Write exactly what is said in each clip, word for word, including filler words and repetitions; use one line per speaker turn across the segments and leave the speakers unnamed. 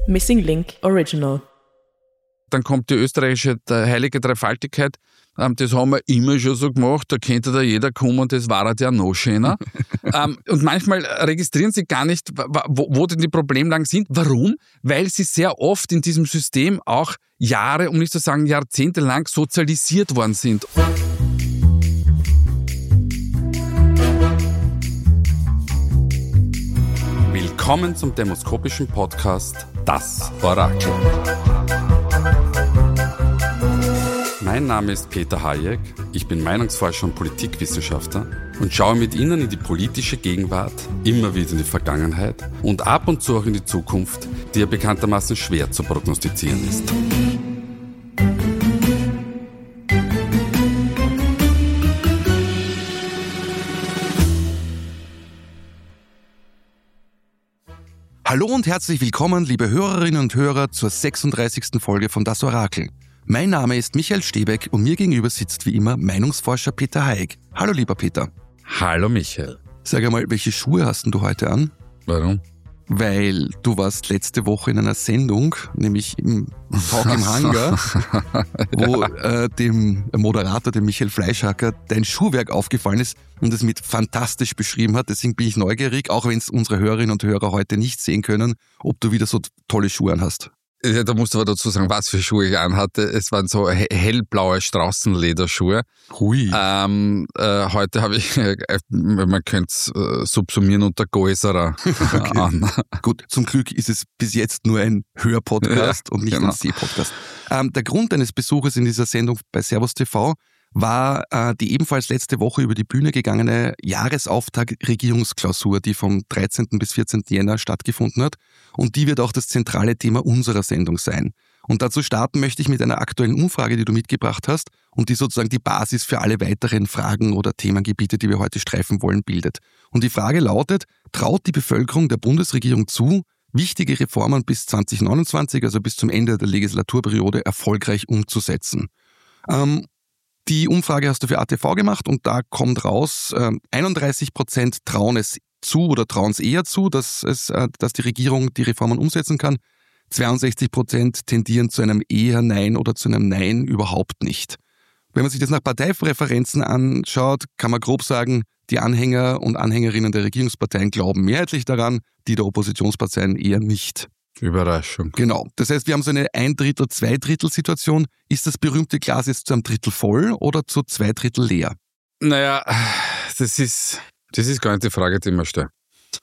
Missing Link Original.
Dann kommt die österreichische heilige Dreifaltigkeit. Das haben wir immer schon so gemacht, da könnte da jeder kommen und das war halt ja noch schöner. Und manchmal registrieren sie gar nicht, wo, wo denn die Problemlagen sind. Warum? Weil sie sehr oft in diesem System auch Jahre, um nicht zu sagen jahrzehntelang sozialisiert worden sind. Willkommen zum demoskopischen Podcast Das Orakel. Mein Name ist Peter Hayek, ich bin Meinungsforscher und Politikwissenschaftler und schaue mit Ihnen in die politische Gegenwart, immer wieder in die Vergangenheit und ab und zu auch in die Zukunft, die ja bekanntermaßen schwer zu prognostizieren ist.
Hallo und herzlich willkommen, liebe Hörerinnen und Hörer, zur sechsunddreißigsten Folge von Das Orakel. Mein Name ist Michael Stebeck und mir gegenüber sitzt wie immer Meinungsforscher Peter Hayek. Hallo lieber Peter.
Hallo Michael.
Sag einmal, welche Schuhe hast denn du heute an?
Warum?
Weil du warst letzte Woche in einer Sendung, nämlich im Talk im Hangar, wo äh, dem Moderator, dem Michael Fleischhacker, dein Schuhwerk aufgefallen ist und es mit fantastisch beschrieben hat. Deswegen bin ich neugierig, auch wenn es unsere Hörerinnen und Hörer heute nicht sehen können, ob du wieder so tolle Schuhe an hast.
Ja, da musst du aber dazu sagen, was für Schuhe ich anhatte. Es waren so hellblaue Straußenlederschuhe.
Hui.
Ähm, äh, heute habe ich, äh, man könnte es äh, subsumieren unter Gäuserer
okay. an. Gut, zum Glück ist es bis jetzt nur ein Hörpodcast ja, und nicht genau. ein Sehpodcast. Ähm, der Grund deines Besuches in dieser Sendung bei Servus T V war äh, die ebenfalls letzte Woche über die Bühne gegangene Jahresauftakt-Regierungsklausur, die vom dreizehnten bis vierzehnten Jänner stattgefunden hat. Und die wird auch das zentrale Thema unserer Sendung sein. Und dazu starten möchte ich mit einer aktuellen Umfrage, die du mitgebracht hast und die sozusagen die Basis für alle weiteren Fragen oder Themengebiete, die wir heute streifen wollen, bildet. Und die Frage lautet, traut die Bevölkerung der Bundesregierung zu, wichtige Reformen bis zwanzig neunundzwanzig, also bis zum Ende der Legislaturperiode, erfolgreich umzusetzen? Ähm, Die Umfrage hast du für A T V gemacht und da kommt raus, äh, einunddreißig Prozent trauen es zu oder trauen es eher zu, dass, es, äh, dass die Regierung die Reformen umsetzen kann. zweiundsechzig Prozent tendieren zu einem eher Nein oder zu einem Nein überhaupt nicht. Wenn man sich das nach Parteipräferenzen anschaut, kann man grob sagen, die Anhänger und Anhängerinnen der Regierungsparteien glauben mehrheitlich daran, die der Oppositionsparteien eher nicht.
Überraschung.
Genau. Das heißt, wir haben so eine Ein-Drittel-, Zwei-Drittel-Situation. Ist das berühmte Glas jetzt zu einem Drittel voll oder zu zwei Drittel leer?
Naja, das ist, das ist gar nicht die Frage, die man stellt.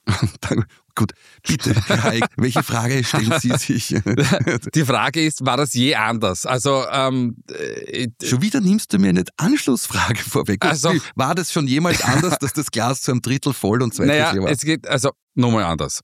Gut, bitte, Herr Hayek, welche Frage stellen Sie sich?
Die Frage ist, war das je anders? Also ähm, äh,
Schon wieder nimmst du mir eine Anschlussfrage vorweg.
Also,
war das schon jemals anders, dass das Glas zu einem Drittel voll und zwei
naja,
Drittel war?
Es geht, also nochmal anders.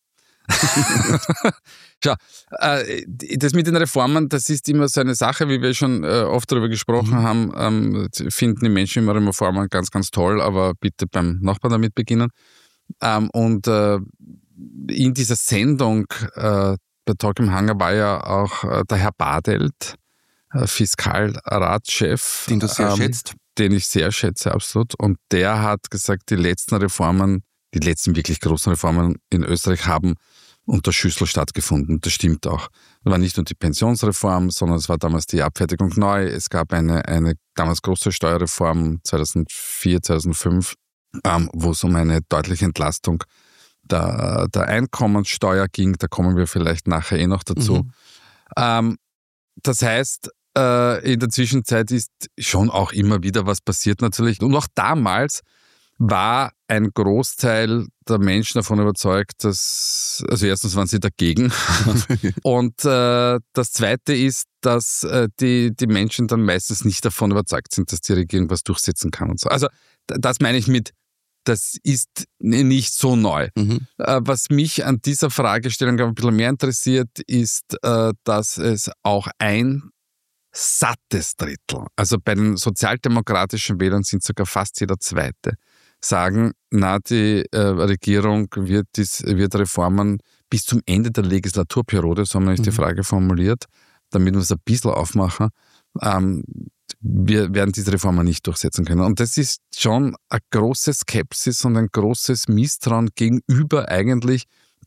Schau, äh, das mit den Reformen, das ist immer so eine Sache, wie wir schon äh, oft darüber gesprochen mhm. haben, ähm, finden die Menschen immer Reformen ganz, ganz toll, aber bitte beim Nachbarn damit beginnen. Ähm, und äh, in dieser Sendung äh, bei Talk im Hangar war ja auch äh, der Herr Bartelt, äh, Fiskalratschef.
Den du sehr
ähm,
schätzt.
Den ich sehr schätze, absolut. Und der hat gesagt, die letzten Reformen, die letzten wirklich großen Reformen in Österreich haben unter Schüssel stattgefunden. Das stimmt auch. Es war nicht nur die Pensionsreform, sondern es war damals die Abfertigung neu. Es gab eine, eine damals große Steuerreform zweitausendvier, zweitausendfünf, ähm, wo es um eine deutliche Entlastung der, der Einkommenssteuer ging. Da kommen wir vielleicht nachher eh noch dazu. Mhm. Ähm, das heißt, äh, in der Zwischenzeit ist schon auch immer wieder was passiert natürlich. Und auch damals war ein Großteil der Menschen davon überzeugt, dass, also erstens waren sie dagegen und äh, das Zweite ist, dass äh, die, die Menschen dann meistens nicht davon überzeugt sind, dass die Regierung was durchsetzen kann und so. Also das meine ich mit, das ist nicht so neu. Mhm. Äh, was mich an dieser Fragestellung ein bisschen mehr interessiert, ist, äh, dass es auch ein sattes Drittel, also bei den sozialdemokratischen Wählern sind sogar fast jeder Zweite, sagen, na, die äh, Regierung wird, dies, wird Reformen bis zum Ende der Legislaturperiode, so haben wir mhm. die Frage formuliert, damit wir es ein bisschen aufmachen, ähm, wir werden diese Reformen nicht durchsetzen können. Und das ist schon eine große Skepsis und ein großes Misstrauen gegenüber eigentlich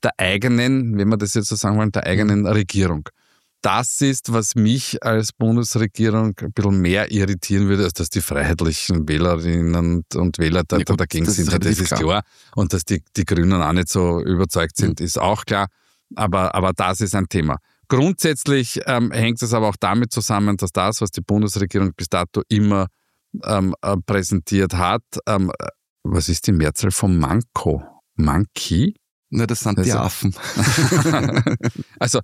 der eigenen, wenn wir das jetzt so sagen wollen, der eigenen Regierung. Das ist, was mich als Bundesregierung ein bisschen mehr irritieren würde, als dass die freiheitlichen Wählerinnen und Wähler da, ja, gut, dagegen das sind. Ist das ist klar. klar. Und dass die, die Grünen auch nicht so überzeugt sind, mhm. ist auch klar. Aber, aber das ist ein Thema. Grundsätzlich ähm, hängt es aber auch damit zusammen, dass das, was die Bundesregierung bis dato immer ähm, äh, präsentiert hat, ähm, was ist die Mehrzahl von Manko? Monkey?
Na, das sind also, die Affen.
also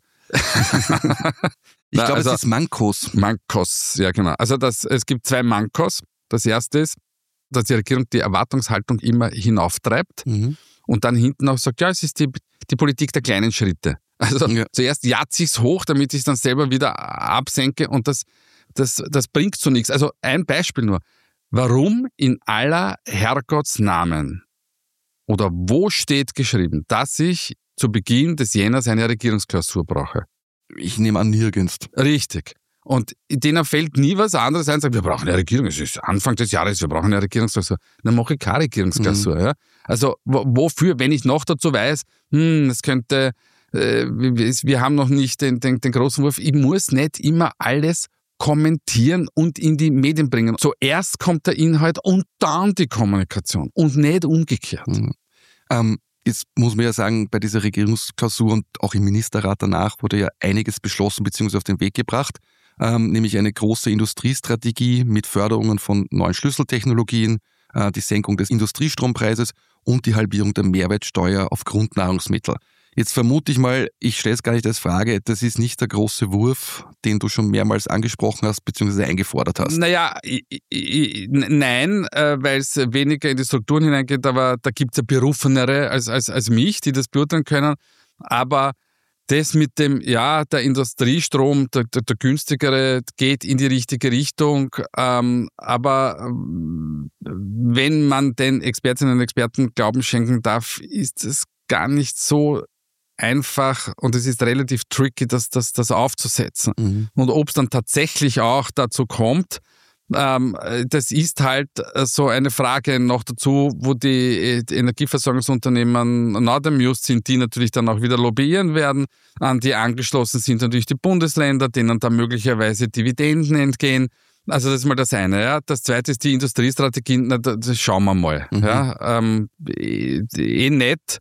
ich glaube, also, es ist Mankos.
Mankos, ja genau. Also das, es gibt zwei Mankos. Das erste ist, dass die Regierung die Erwartungshaltung immer hinauftreibt mhm. und dann hinten auch sagt, ja, es ist die, die Politik der kleinen Schritte. Also ja. zuerst jatze ich es hoch, damit ich es dann selber wieder absenke und das, das, das bringt so nichts. Also ein Beispiel nur. Warum in aller Herrgottsnamen oder wo steht geschrieben, dass ich zu Beginn des Jänners eine Regierungsklausur brauche?
Ich nehme an, nirgends.
Richtig. Und denen fällt nie was anderes ein, sagen, wir brauchen eine Regierung, es ist Anfang des Jahres, wir brauchen eine Regierungsklausur. Dann mache ich keine Regierungsklausur. Mhm. Ja? Also wo, wofür, wenn ich noch dazu weiß, hm, es könnte, äh, wir haben noch nicht den, den, den großen Wurf, ich muss nicht immer alles kommentieren und in die Medien bringen. Zuerst kommt der Inhalt und dann die Kommunikation und nicht umgekehrt.
Mhm. Ähm, Jetzt muss man ja sagen, bei dieser Regierungsklausur und auch im Ministerrat danach wurde ja einiges beschlossen bzw. auf den Weg gebracht, ähm, nämlich eine große Industriestrategie mit Förderungen von neuen Schlüsseltechnologien, äh, die Senkung des Industriestrompreises und die Halbierung der Mehrwertsteuer auf Grundnahrungsmittel. Jetzt vermute ich mal, ich stelle es gar nicht als Frage, das ist nicht der große Wurf, den du schon mehrmals angesprochen hast bzw. eingefordert hast.
Naja, ich, ich, nein, äh, weil es weniger in die Strukturen hineingeht, aber da gibt es ja Berufenere als, als, als mich, die das beurteilen können. Aber das mit dem, ja, der Industriestrom, der, der, der günstigere, geht in die richtige Richtung. Ähm, aber ähm, wenn man den Expertinnen und Experten Glauben schenken darf, ist es gar nicht so einfach und es ist relativ tricky, das, das, das aufzusetzen. Mhm. Und ob es dann tatsächlich auch dazu kommt, ähm, das ist halt so eine Frage noch dazu, wo die Energieversorgungsunternehmen Nordamused sind, die natürlich dann auch wieder lobbyieren werden. An die angeschlossen sind natürlich die Bundesländer, denen da möglicherweise Dividenden entgehen. Also das ist mal das eine. Ja. Das zweite ist die Industriestrategie, na, das schauen wir mal. Mhm. Ja. Ähm, eh, eh nett.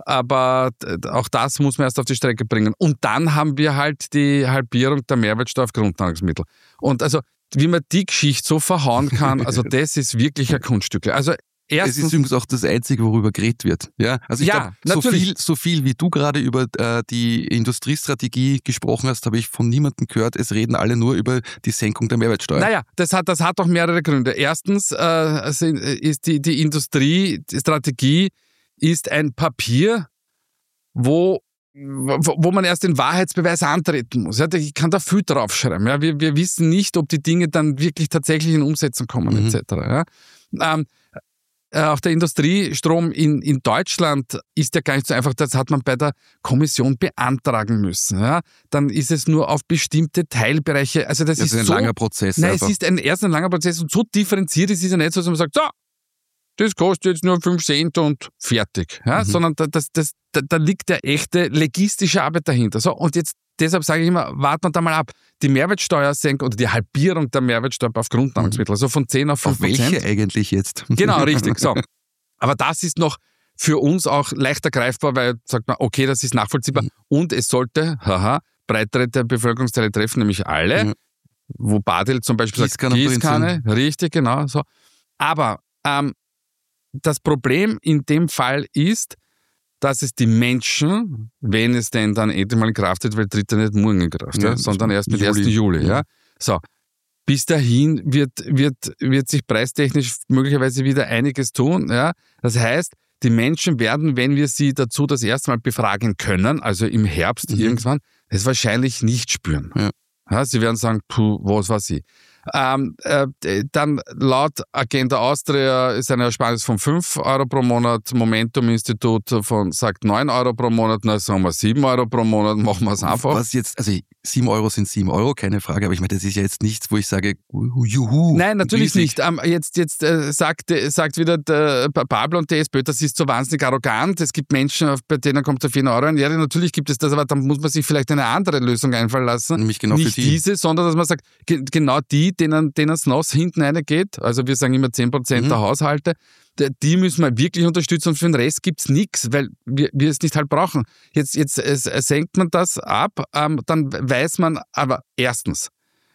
Aber auch das muss man erst auf die Strecke bringen. Und dann haben wir halt die Halbierung der Mehrwertsteuer auf Grundnahrungsmittel. Und also, wie man die Geschichte so verhauen kann, also das ist wirklich ein Kunststück. Also erstens,
es ist übrigens auch das Einzige, worüber geredet wird. Ja, also ich
ja,
glaube, so viel, so viel wie du gerade über äh, die Industriestrategie gesprochen hast, habe ich von niemandem gehört. Es reden alle nur über die Senkung der Mehrwertsteuer.
Naja, das hat, das hat auch mehrere Gründe. Erstens äh, ist die, die Industriestrategie ist ein Papier, wo, wo, wo man erst den Wahrheitsbeweis antreten muss. Ja, ich kann da viel draufschreiben. Ja, wir, wir wissen nicht, ob die Dinge dann wirklich tatsächlich in Umsetzung kommen, mhm. et cetera. Ja. Ähm, äh, auch der Industriestrom in, in Deutschland ist ja gar nicht so einfach. Das hat man bei der Kommission beantragen müssen. Ja. Dann ist es nur auf bestimmte Teilbereiche. Also das, das ist, ist ein so,
langer Prozess.
Nein, einfach. Es ist ein, erst ein langer Prozess und so differenziert ist es ja nicht so, dass man sagt, so, das kostet jetzt nur fünf Cent und fertig. Ja? Mhm. Sondern da, das, das, da, da liegt der echte legistische Arbeit dahinter. So, und jetzt, deshalb sage ich immer, warten wir da mal ab. Die Mehrwertsteuersenkung oder die Halbierung der Mehrwertsteuer auf Grundnahrungsmittel, also von zehn auf fünf Prozent.
Auf welche eigentlich jetzt?
Genau, richtig. So. Aber das ist noch für uns auch leichter greifbar, weil sagt man, okay, das ist nachvollziehbar. Mhm. Und es sollte, haha, breitere der Bevölkerungsteile treffen, nämlich alle. Mhm. Wo Badel zum Beispiel
Gießkanne
sagt, Gießkanne, richtig, genau. So. Aber ähm, das Problem in dem Fall ist, dass es die Menschen, wenn es denn dann endlich mal in Kraft tritt, weil tritt er nicht morgen in Kraft, ja, ja, sondern erst mit ersten Juli. Ja. So. Bis dahin wird, wird, wird sich preistechnisch möglicherweise wieder einiges tun. Ja. Das heißt, die Menschen werden, wenn wir sie dazu das erste Mal befragen können, also im Herbst mhm. irgendwann, es wahrscheinlich nicht spüren. Ja. Ja, sie werden sagen, puh, was weiß ich. Ähm, äh, dann laut Agenda Austria ist eine Ersparnis von fünf Euro pro Monat, Momentum-Institut von sagt neun Euro pro Monat, na sagen wir sieben Euro pro Monat, machen wir es einfach.
Was jetzt, also sieben Euro sind sieben Euro, keine Frage, aber ich meine, das ist ja jetzt nichts, wo ich sage, juhu.
Nein, natürlich
riesig.
nicht. Ähm, jetzt jetzt äh, sagt, sagt wieder der Pablo und die SPÖ, das ist so wahnsinnig arrogant, es gibt Menschen, bei denen kommt es auf vier Euro ein. Ja, natürlich gibt es das, aber dann muss man sich vielleicht eine andere Lösung einfallen lassen.
Nämlich genau
nicht
für die.
diese, sondern dass man sagt, ge- genau die, denen denen es nass hinten reingeht, also wir sagen immer zehn Prozent
Mhm.
der Haushalte, die müssen wir wirklich unterstützen und für den Rest gibt es nichts, weil wir, wir es nicht halt brauchen. Jetzt, jetzt es, es senkt man das ab, ähm, dann weiß man aber erstens,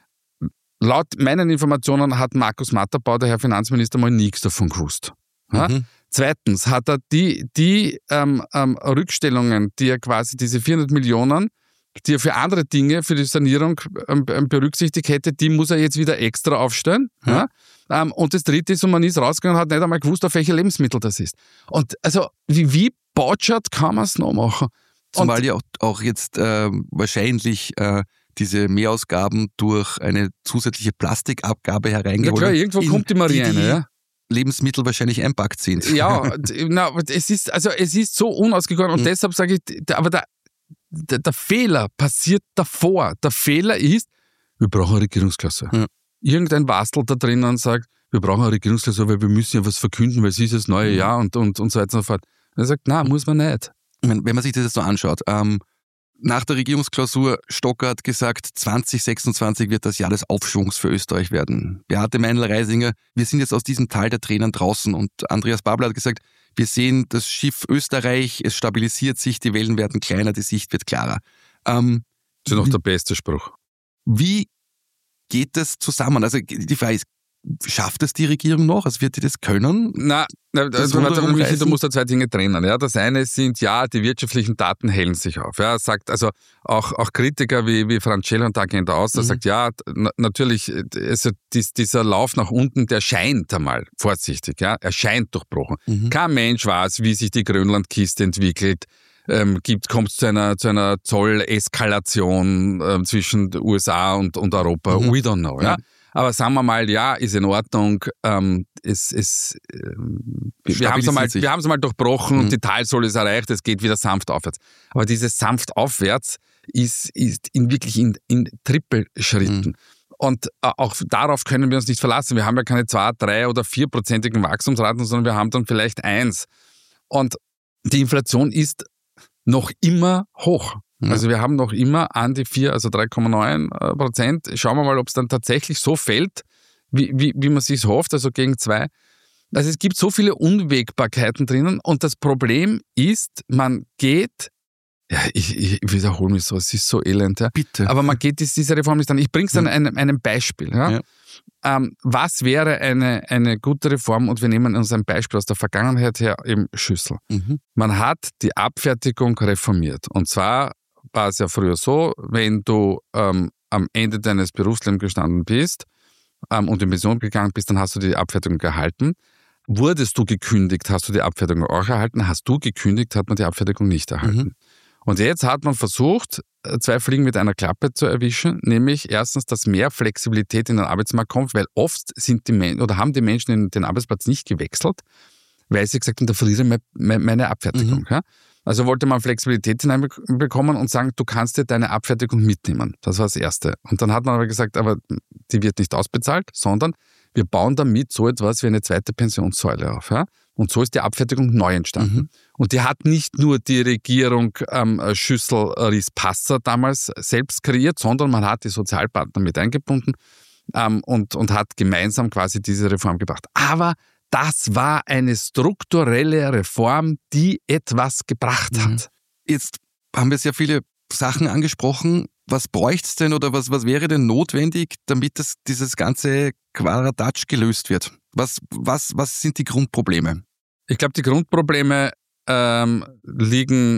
laut meinen Informationen hat Markus Matterbau, der Herr Finanzminister, mal nichts davon gewusst. Ja?
Mhm.
Zweitens hat er die, die ähm, ähm, Rückstellungen, die er quasi, diese vierhundert Millionen, die er für andere Dinge, für die Sanierung ähm, berücksichtigt hätte, die muss er jetzt wieder extra aufstellen. Ja. Ja? Ähm, und das Dritte ist, und man ist rausgegangen und hat nicht einmal gewusst, auf welche Lebensmittel das ist. Und also, wie, wie botschert kann man es noch machen?
Zumal
Und,
ja auch, auch jetzt äh, wahrscheinlich äh, diese Mehrausgaben durch eine zusätzliche Plastikabgabe
ja
hereingeholt
klar,
werden,
irgendwo
in
kommt die Marie
die, die
rein, ja.
Lebensmittel wahrscheinlich einpackt sind.
Ja, na, es ist, also es ist so unausgegoren und
Mhm.
deshalb sage ich, aber der, der, der Fehler passiert davor. Der Fehler ist, wir brauchen eine Regierungsklasse.
Ja.
Irgendein Wastel da drinnen sagt, wir brauchen eine Regierungsklasse, weil wir müssen ja was verkünden, weil es ist das neue
Mhm.
Jahr und, und, und so weiter und so fort. Und er sagt, nein, muss man nicht.
Ich meine, wenn man sich das jetzt so anschaut, ähm, nach der Regierungsklausur, Stocker hat gesagt, zwanzig sechsundzwanzig wird das Jahr des Aufschwungs für Österreich werden. Beate Meinl-Reisinger, wir sind jetzt aus diesem Tal der Tränen draußen und Andreas Babler hat gesagt, wir sehen das Schiff Österreich, es stabilisiert sich, die Wellen werden kleiner, die Sicht wird klarer. Ähm,
Das ist noch der beste Spruch.
wie geht das zusammen? Also die Frage ist, schafft es die Regierung noch? Also wird die das können?
Na, na
Das
also, warte,
Ruder
Michi, da
rumreißen?
musst du zwei Dinge trennen. Ja. Das eine sind, ja, die wirtschaftlichen Daten hellen sich auf. Ja. Sagt also auch, auch Kritiker wie, wie Francello und der Agenda Austria
Mhm.
sagt, ja, na, natürlich, also dies, dieser Lauf nach unten, der scheint einmal, vorsichtig, ja, er scheint durchbrochen.
Mhm.
Kein Mensch weiß, wie sich die Grönlandkiste entwickelt. Ähm, gibt, kommt es zu einer, zu einer Zolleskalation ähm, zwischen den U S A und, und Europa.
Mhm.
We don't know. Ja.
Ja.
Aber sagen wir mal, ja, ist in Ordnung. Ähm, es, es, ähm, wir haben es einmal,
sich.
wir haben es einmal durchbrochen
Mhm.
und die Talsohle ist erreicht, es geht wieder sanft aufwärts. Aber dieses sanft aufwärts ist, ist in wirklich in, in Trippelschritten.
Mhm.
Und äh, auch darauf können wir uns nicht verlassen. Wir haben ja keine zwei, drei oder vierprozentigen Wachstumsraten, sondern wir haben dann vielleicht eins. Und die Inflation ist noch immer hoch.
Ja.
Also wir haben noch immer an die vier, also drei Komma neun Prozent. Schauen wir mal, ob es dann tatsächlich so fällt, wie, wie, wie man sich hofft, also gegen zwei. Also es gibt so viele Unwägbarkeiten drinnen und das Problem ist, man geht, ja, ich, ich wiederhole mich so, es ist so elend, ja.
Bitte.
Aber man geht diese Reform nicht an. Ich bringe es an einem, einem Beispiel. Ja?
Ja.
Ähm, was wäre eine, eine gute Reform? Und wir nehmen uns ein Beispiel aus der Vergangenheit her, eben Schüssel.
Mhm.
Man hat die Abfertigung reformiert. Und zwar war es ja früher so, wenn du ähm, am Ende deines Berufslebens gestanden bist ähm, und in Pension gegangen bist, dann hast du die Abfertigung gehalten. Wurdest du gekündigt, hast du die Abfertigung auch erhalten. Hast du gekündigt, hat man die Abfertigung nicht erhalten.
Mhm.
Und jetzt hat man versucht, zwei Fliegen mit einer Klappe zu erwischen, nämlich erstens, dass mehr Flexibilität in den Arbeitsmarkt kommt, weil oft sind die Men- oder haben die Menschen den, den Arbeitsplatz nicht gewechselt, weil sie gesagt haben, da verliere ich meine Abfertigung.
Mhm.
Ja? Also wollte man Flexibilität hineinbekommen und sagen, du kannst dir deine Abfertigung mitnehmen. Das war das Erste. Und dann hat man aber gesagt, aber die wird nicht ausbezahlt, sondern wir bauen damit so etwas wie eine zweite Pensionssäule auf. Ja? Und so ist die Abfertigung neu entstanden.
Mhm.
Und die hat nicht nur die Regierung ähm, Schüssel-Ries-Passer damals selbst kreiert, sondern man hat die Sozialpartner mit eingebunden ähm, und, und hat gemeinsam quasi diese Reform gebracht. Aber das war eine strukturelle Reform, die etwas gebracht hat.
Mhm. Jetzt haben wir sehr viele Sachen angesprochen. Was bräuchte es denn oder was, was wäre denn notwendig, damit das, dieses ganze Quaradatsch gelöst wird? Was, was, was sind die Grundprobleme?
Ich glaube, die Grundprobleme ähm, liegen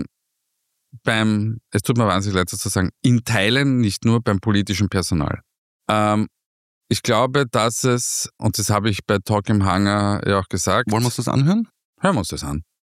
beim, es tut mir wahnsinnig leid, das zu sagen, in Teilen nicht nur beim politischen Personal. Ähm, ich glaube, dass es, und das habe ich bei Talk im Hangar ja auch gesagt.
Wollen wir uns das anhören?
Hören wir uns das an.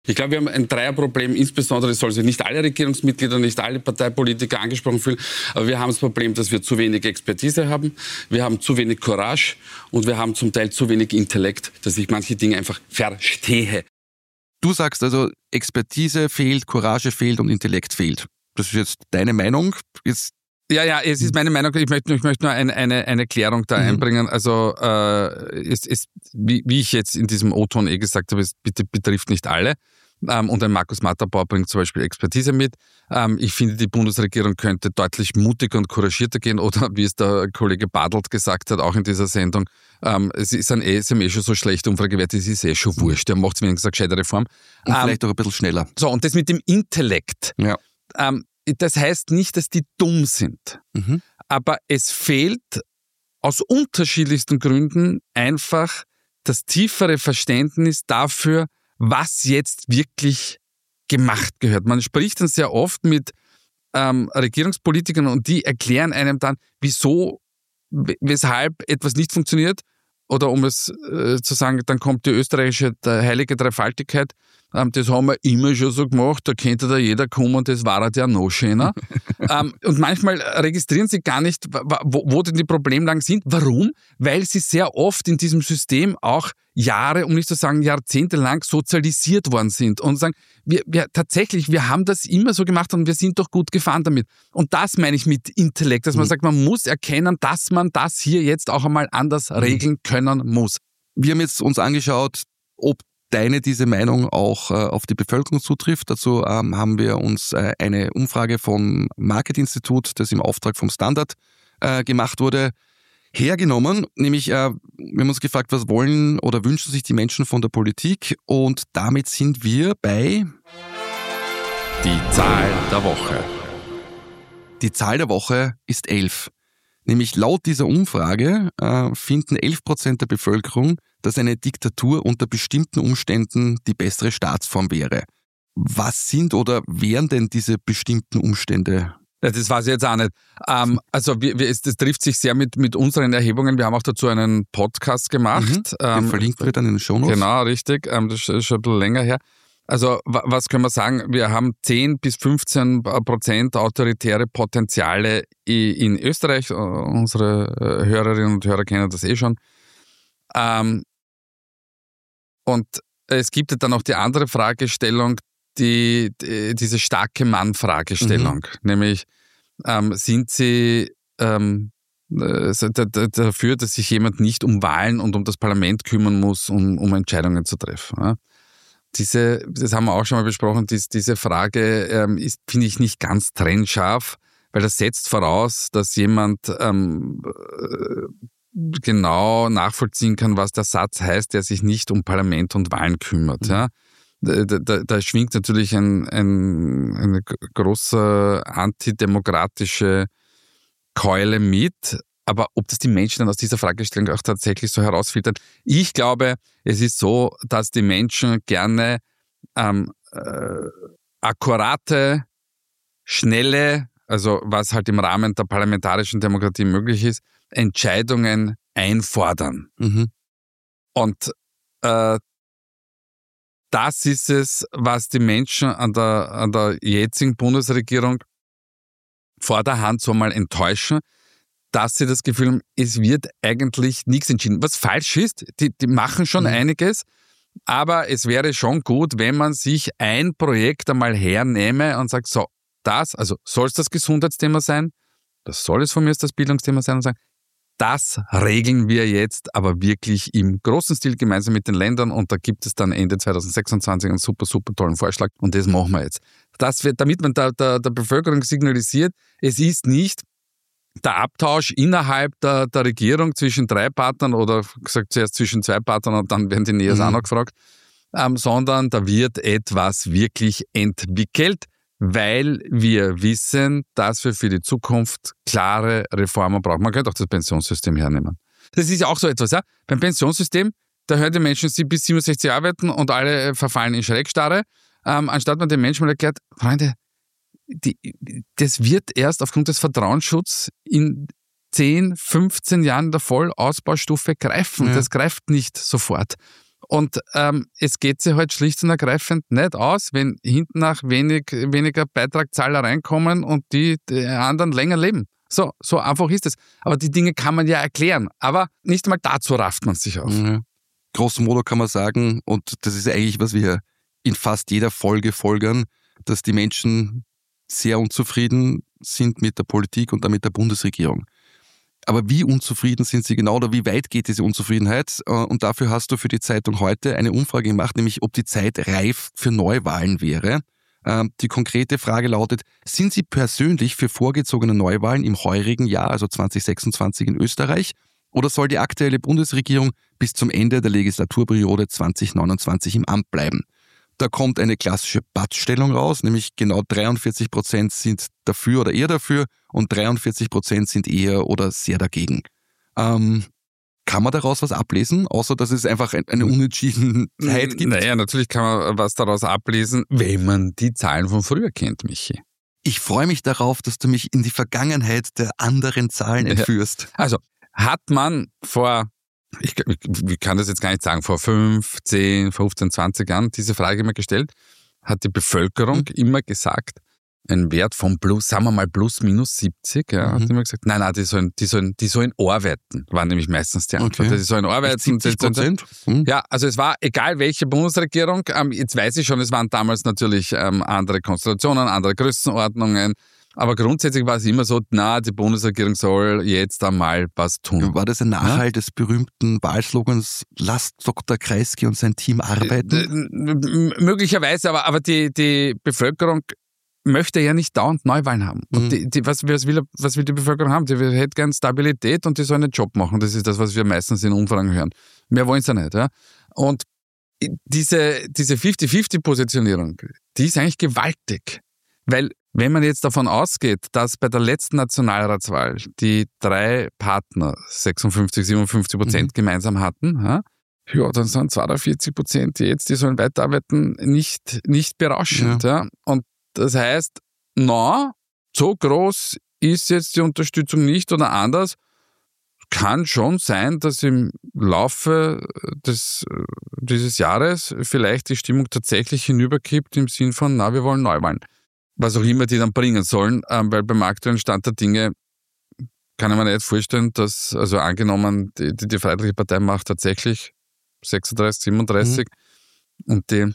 Ich glaube, wir haben ein Dreierproblem, insbesondere sollen sich nicht alle Regierungsmitglieder, nicht alle Parteipolitiker angesprochen fühlen, aber wir haben das Problem, dass wir zu wenig Expertise haben, wir haben zu wenig Courage und wir haben zum Teil zu wenig Intellekt, dass ich manche Dinge einfach verstehe.
Du sagst also, Expertise fehlt, Courage fehlt und Intellekt fehlt. Das ist jetzt deine Meinung. Jetzt
Ja, ja, es ist meine Meinung. Ich möchte, ich möchte nur eine, eine, eine Klärung da mhm. einbringen. Also, äh, es, es, wie, wie ich jetzt in diesem O-Ton eh gesagt habe, es bitte betrifft nicht alle. Ähm, und ein Markus Matterbauer bringt zum Beispiel Expertise mit. Ähm, ich finde, die Bundesregierung könnte deutlich mutiger und couragierter gehen. Oder wie es der Kollege Bartelt gesagt hat, auch in dieser Sendung, ähm, es ist ein eh, es haben eh schon so schlechte Umfragewerte, es ist eh schon wurscht. Der macht wenigstens eine gescheite Reform.
Und
ähm,
vielleicht auch ein bisschen schneller.
So, und das mit dem Intellekt.
Ja.
Ähm, Das heißt nicht, dass die dumm sind, mhm. aber es fehlt aus unterschiedlichsten Gründen einfach das tiefere Verständnis dafür, was jetzt wirklich gemacht gehört. Man spricht dann sehr oft mit ähm, Regierungspolitikern und die erklären einem dann, wieso, weshalb etwas nicht funktioniert. Oder um es äh, zu sagen, dann kommt die österreichische die heilige Dreifaltigkeit. Ähm, das haben wir immer schon so gemacht, da könnte da jeder kommen und das war halt ja noch schöner. ähm, und manchmal registrieren sie gar nicht, wo, wo denn die Problemlagen sind. Warum? Weil sie sehr oft in diesem System auch Jahre, um nicht zu sagen jahrzehntelang sozialisiert worden sind und sagen, wir, wir tatsächlich, wir haben das immer so gemacht und wir sind doch gut gefahren damit. Und das meine ich mit Intellekt, dass man mhm. sagt, man muss erkennen, dass man das hier jetzt auch einmal anders regeln können muss.
Wir haben jetzt uns angeschaut, ob deine diese Meinung auch äh, auf die Bevölkerung zutrifft. Dazu ähm, haben wir uns äh, eine Umfrage vom Market-Institut, das im Auftrag vom Standard äh, gemacht wurde, hergenommen. Nämlich, äh, wir haben uns gefragt, was wollen oder wünschen sich die Menschen von der Politik? Und damit sind wir bei
die Zahl der Woche.
Die Zahl der Woche ist elf. Nämlich laut dieser Umfrage äh, finden elf Prozent der Bevölkerung, dass eine Diktatur unter bestimmten Umständen die bessere Staatsform wäre. Was sind oder wären denn diese bestimmten Umstände?
Ja, das weiß ich jetzt auch nicht. Ähm, also wir, wir, es, das trifft sich sehr mit, mit unseren Erhebungen. Wir haben auch dazu einen Podcast gemacht.
Mhm, den
ähm,
verlinken wir dann in den Shownotes.
Genau, richtig. Ähm, das ist schon ein bisschen länger her. Also was können wir sagen? Wir haben zehn bis fünfzehn Prozent autoritäre Potenziale in Österreich. Unsere Hörerinnen und Hörer kennen das eh schon. Ähm, und es gibt dann noch die andere Fragestellung, die, die diese starke Mann-Fragestellung. Mhm. Nämlich, ähm, sind sie ähm, dafür, dass sich jemand nicht um Wahlen und um das Parlament kümmern muss, um, um Entscheidungen zu treffen? Ja? Diese, das haben wir auch schon mal besprochen, dies, diese Frage ähm, ist, finde ich, nicht ganz trennscharf, weil das setzt voraus, dass jemand ähm, genau nachvollziehen kann, was der Satz heißt, der sich nicht um Parlament und Wahlen kümmert. Mhm. Ja? Da, da, da schwingt natürlich ein, ein, eine große antidemokratische Keule mit. Aber ob das die Menschen dann aus dieser Fragestellung auch tatsächlich so herausfiltern? Ich glaube, es ist so, dass die Menschen gerne ähm, äh, akkurate, schnelle, also was halt im Rahmen der parlamentarischen Demokratie möglich ist, Entscheidungen einfordern. Mhm. Und äh, das ist es, was die Menschen an der, an der jetzigen Bundesregierung vorderhand so mal enttäuschen, dass sie das Gefühl haben, es wird eigentlich nichts entschieden. Was falsch ist, die, die machen schon mhm. einiges, aber es wäre schon gut, wenn man sich ein Projekt einmal hernehme und sagt, so, das, also soll es das Gesundheitsthema sein, das soll es von mir das Bildungsthema sein und sagen, das regeln wir jetzt aber wirklich im großen Stil gemeinsam mit den Ländern und da gibt es dann Ende zwanzig sechsundzwanzig einen super, super tollen Vorschlag und das machen wir jetzt. Das wird, damit man der, der, der Bevölkerung signalisiert, es ist nicht der Abtausch innerhalb der, der Regierung zwischen drei Partnern oder gesagt zuerst zwischen zwei Partnern und dann werden die Nähers mhm. auch noch gefragt, ähm, sondern da wird etwas wirklich entwickelt, weil wir wissen, dass wir für die Zukunft klare Reformen brauchen. Man könnte auch das Pensionssystem hernehmen. Das ist ja auch so etwas. Ja? Beim Pensionssystem, da hören die Menschen sie bis siebenundsechzig arbeiten und alle verfallen in Schreckstarre, ähm, anstatt man den Menschen mal erklärt, Freunde, Die, das wird erst aufgrund des Vertrauensschutzes in zehn, fünfzehn Jahren der Vollausbaustufe greifen. Ja. Das greift nicht sofort. Und ähm, es geht sich halt schlicht und ergreifend nicht aus, wenn hinten nach wenig, weniger Beitragszahler reinkommen und die, die anderen länger leben. So, so einfach ist es. Aber die Dinge kann man ja erklären. Aber nicht mal dazu rafft man sich auf.
Ja. Grosso modo kann man sagen, und das ist eigentlich, was wir in fast jeder Folge folgern, dass die Menschen sehr unzufrieden sind mit der Politik und damit der Bundesregierung. Aber wie unzufrieden sind sie genau oder wie weit geht diese Unzufriedenheit? Und dafür hast du für die Zeitung heute eine Umfrage gemacht, nämlich ob die Zeit reif für Neuwahlen wäre. Die konkrete Frage lautet, sind Sie persönlich für vorgezogene Neuwahlen im heurigen Jahr, also zwanzig sechsundzwanzig in Österreich, oder soll die aktuelle Bundesregierung bis zum Ende der Legislaturperiode zwanzig neunundzwanzig im Amt bleiben? Da kommt eine klassische Pattstellung raus, nämlich genau dreiundvierzig Prozent sind dafür oder eher dafür und dreiundvierzig Prozent sind eher oder sehr dagegen. Ähm, kann man daraus was ablesen, außer dass es einfach eine Unentschiedenheit gibt?
Naja, natürlich kann man was daraus ablesen, wenn man die Zahlen von früher kennt, Michi.
Ich freue mich darauf, dass du mich in die Vergangenheit der anderen Zahlen entführst.
Ja. Also, hat man vor... Ich, ich kann das jetzt gar nicht sagen, vor fünf, zehn, fünfzehn, zwanzig Jahren diese Frage immer gestellt, hat die Bevölkerung mhm. immer gesagt, ein Wert von plus, sagen wir mal plus minus siebzig, ja, mhm. hat immer gesagt, nein, nein, die sollen, die sollen, die sollen arbeiten, war nämlich meistens die Antwort.
Okay.
Die sollen arbeiten.
siebzig Prozent? Mhm.
Ja, also es war egal welche Bundesregierung, ähm, jetzt weiß ich schon, es waren damals natürlich ähm, andere Konstellationen, andere Größenordnungen, aber grundsätzlich war es immer so, na, die Bundesregierung soll jetzt einmal was tun.
War das ein Nachhall ja? des berühmten Wahlslogans, lasst Doktor Kreisky und sein Team arbeiten?
M- möglicherweise, aber, aber die, die Bevölkerung möchte ja nicht dauernd Neuwahlen haben. Und mhm. die, die, was, was, will, was will die Bevölkerung haben? Die hätte gern Stabilität und die sollen einen Job machen. Das ist das, was wir meistens in Umfragen hören. Mehr wollen sie nicht. Ja? Und diese, diese fünfzig fünfzig Positionierung, die ist eigentlich gewaltig. Weil wenn man jetzt davon ausgeht, dass bei der letzten Nationalratswahl die drei Partner sechsundfünfzig, siebenundfünfzig Prozent mhm. gemeinsam hatten, ja, ja, dann sind zweiundvierzig Prozent, die jetzt, die sollen weiterarbeiten, nicht, nicht berauschend. Ja. Ja. Und das heißt, na, so groß ist jetzt die Unterstützung nicht oder anders. Kann schon sein, dass im Laufe des, dieses Jahres vielleicht die Stimmung tatsächlich hinüberkippt im Sinn von, na, wir wollen Neuwahlen. Was auch immer die dann bringen sollen, weil beim aktuellen Stand der Dinge kann ich mir nicht vorstellen, dass, also angenommen, die, die Freiheitliche Partei macht tatsächlich sechsunddreißig, siebenunddreißig mhm. und die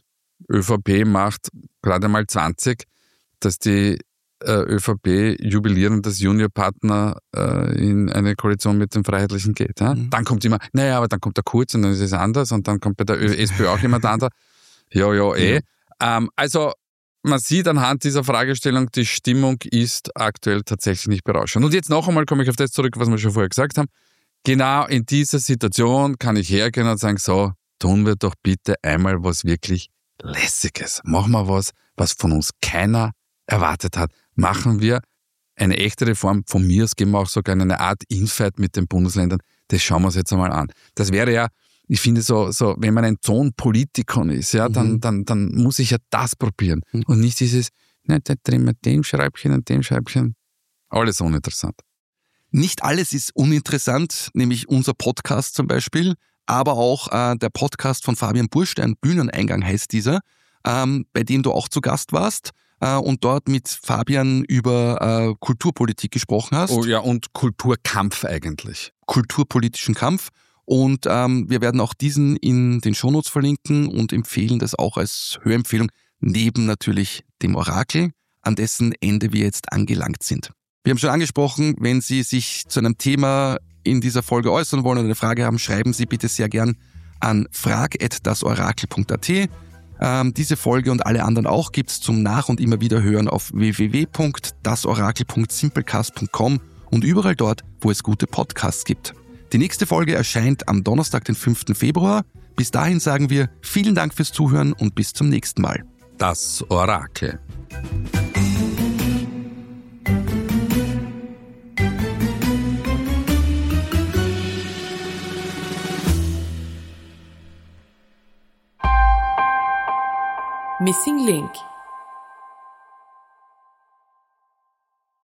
ÖVP macht gerade mal zwanzig, dass die äh, ÖVP jubilieren, dass Juniorpartner äh, in eine Koalition mit den Freiheitlichen geht. Ja? Mhm. Dann kommt immer, naja, aber dann kommt der Kurz und dann ist es anders und dann kommt bei der SPÖ auch jemand anderer. Ja, ja, eh. Ja. Ähm, also man sieht anhand dieser Fragestellung, die Stimmung ist aktuell tatsächlich nicht berauschend. Und jetzt noch einmal komme ich auf das zurück, was wir schon vorher gesagt haben. Genau in dieser Situation kann ich hergehen und sagen, so, tun wir doch bitte einmal was wirklich Lässiges. Machen wir was, was von uns keiner erwartet hat. Machen wir eine echte Reform. Von mir aus gehen wir auch sogar in eine Art Infight mit den Bundesländern. Das schauen wir uns jetzt einmal an. Das wäre ja, ich finde so, so wenn man ein Zonpolitikon ist, ja, dann, mhm. dann, dann muss ich ja das probieren. Mhm. Und nicht dieses, na, da drehen wir dem Schreibchen und dem Schreibchen. Alles uninteressant.
Nicht alles ist uninteressant, nämlich unser Podcast zum Beispiel, aber auch äh, der Podcast von Fabian Burstein, Bühneneingang heißt dieser, ähm, bei dem du auch zu Gast warst äh, und dort mit Fabian über äh, Kulturpolitik gesprochen hast.
Oh ja, und Kulturkampf eigentlich.
Kulturpolitischen Kampf. Und ähm, wir werden auch diesen in den Shownotes verlinken und empfehlen das auch als Hörempfehlung, neben natürlich dem Orakel, an dessen Ende wir jetzt angelangt sind. Wir haben schon angesprochen, wenn Sie sich zu einem Thema in dieser Folge äußern wollen oder eine Frage haben, schreiben Sie bitte sehr gern an frag at das orakel punkt a t. Ähm, diese Folge und alle anderen auch gibt's zum Nach- und immer wieder hören auf w w w punkt das orakel punkt simplecast punkt com und überall dort, wo es gute Podcasts gibt. Die nächste Folge erscheint am Donnerstag, den fünften Februar. Bis dahin sagen wir vielen Dank fürs Zuhören und bis zum nächsten Mal.
Das Orakel.
Missing Link